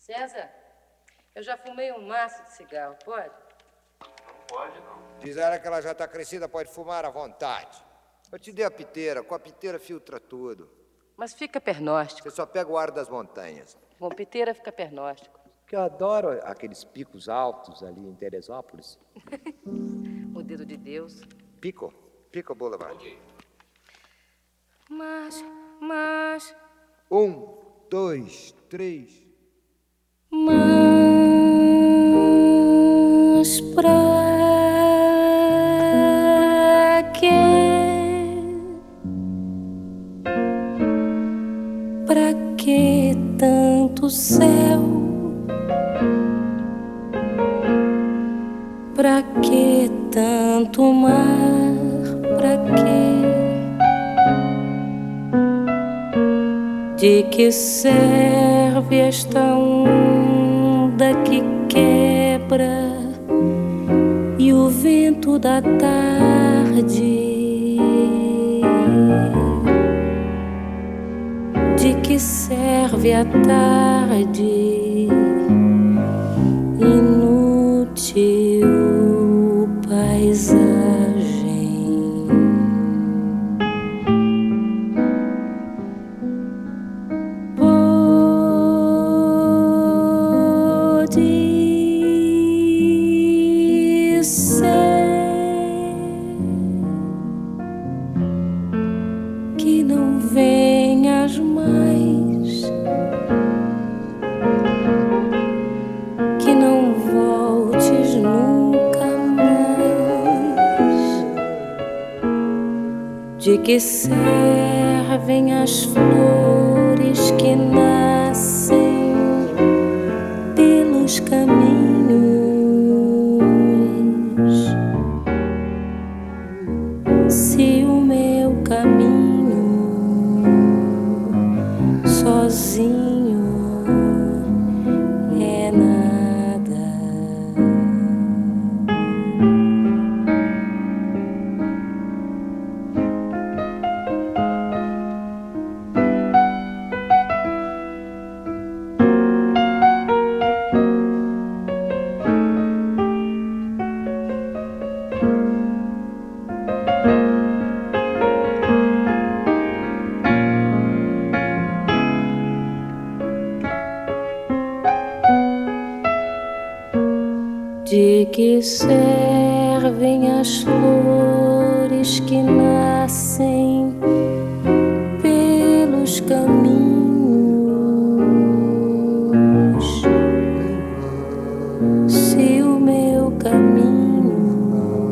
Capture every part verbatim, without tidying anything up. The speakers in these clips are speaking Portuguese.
César, eu já fumei um maço de cigarro, pode? Não pode, não. Diz ela que ela já está crescida, pode fumar à vontade. Eu te dei a piteira, com a piteira filtra tudo. Mas fica pernóstico. Você só pega o ar das montanhas. Bom, piteira fica pernóstico. Que eu adoro aqueles picos altos ali em Teresópolis. O dedo de Deus. Pico, Pico Boulevard. Ok. Mas, mas... Um, dois, três... Mas pra quê? Pra que tanto céu? Pra que tanto mar? Pra quê? De que serve esta onda que quebra e o vento da tarde? De que serve a tarde? Inútil paisagem. Que não venhas mais, que não voltes nunca mais. De que servem as flores que nascem pelos caminhos, se o meu caminho sozinho é nada? De que servem as flores que nascem pelos caminhos, se o meu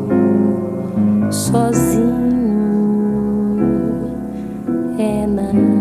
caminho sozinho é nada?